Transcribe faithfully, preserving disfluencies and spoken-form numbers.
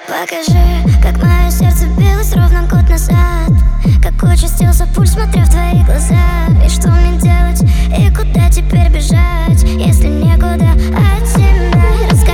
Покажи, как мое сердце билось ровно год назад, как участился пульс, смотря в твои глаза. И что мне делать, и куда теперь бежать, если некуда от тебя?